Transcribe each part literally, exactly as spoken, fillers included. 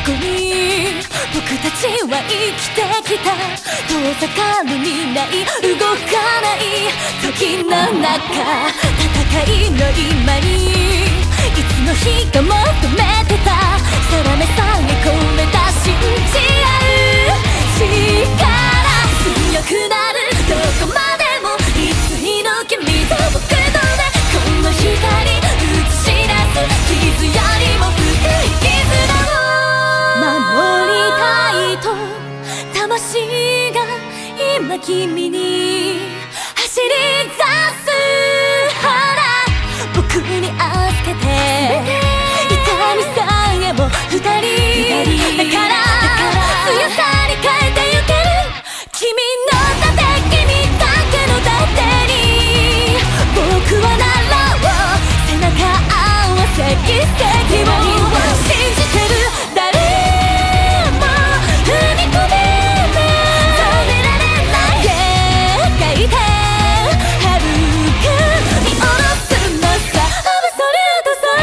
こに僕たちは生きてきた。遠ざかる未来、動かない時の中、戦いの今にいつの日か求めてた。定めさえ込めた信じ合う力、強くなるどこまでも。いついの君と僕とでこの光映し出す傷よりも深い絆を守りたいと、魂が今君に走り出す。ほら僕に預けて、痛みさえも二人だから、強さに変えてゆける。君の盾、君だけの盾に僕はなろう。背中合わせ奇跡を信じてる。誰も踏み込めない、止められない限界で遥かに下ろすのさ、アブソリュートさ。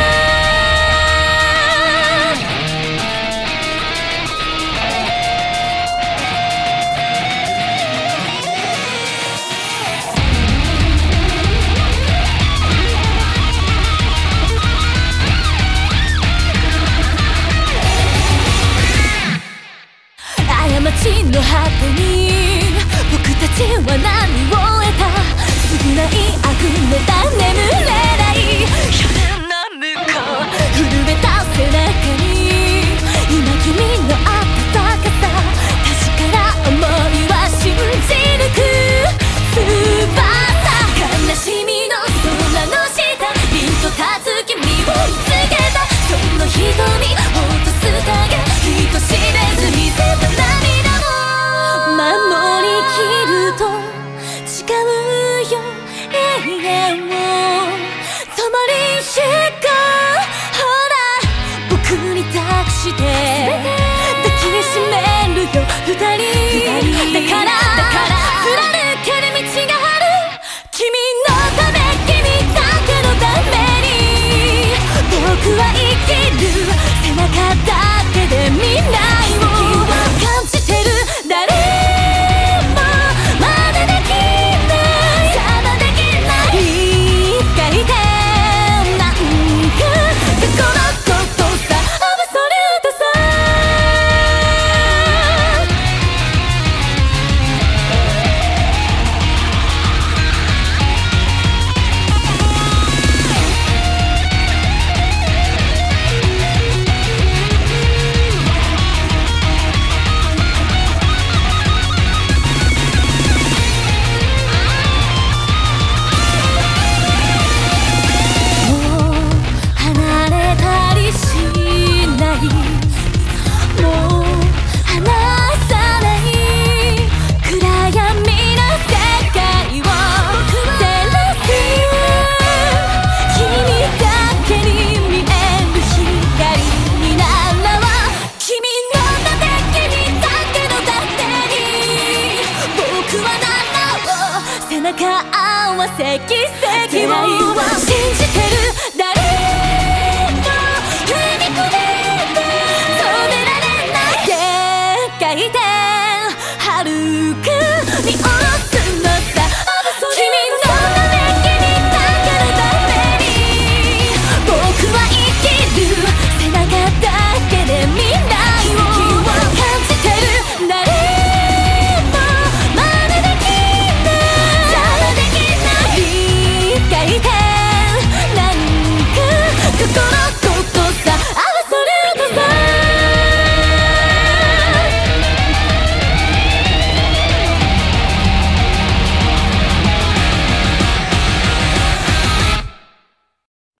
過ちの果てに僕たちは何を得た。償いあふれた眠れない夜の向こう、震えた背中に今君の温かさ。確かな想いは信じ抜く翼、悲しみの空の下、凛と立つ君を見つけた。その瞳落とす影、人知れず見せた涙を守りきると誓うよ永遠を共に行こう。ほら僕に託して抱きしめるよ二人だから、貫ける道がある。君のため、君だけのために僕は生きる。背中だけで未来を感じてる。誰も真似できない、邪魔できない一回でなんか過去のことさ、アブソリュートさ。背中合わせ奇跡を信じてる。誰も踏み込めない、止められない限界で遥か